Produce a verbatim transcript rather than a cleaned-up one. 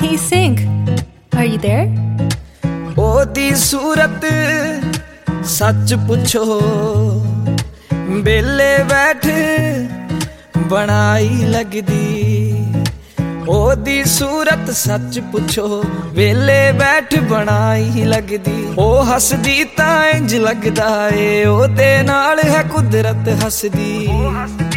Hey Sink, are you there? ओदी सूरत सच पुछो बेले बैठ बनाई लगदी ओदी सूरत सच पुछो वेले बैठ बनाई लगदी ओ हसदी तां इंज लगदा ए ओदे नाल है कुदरत हसदी।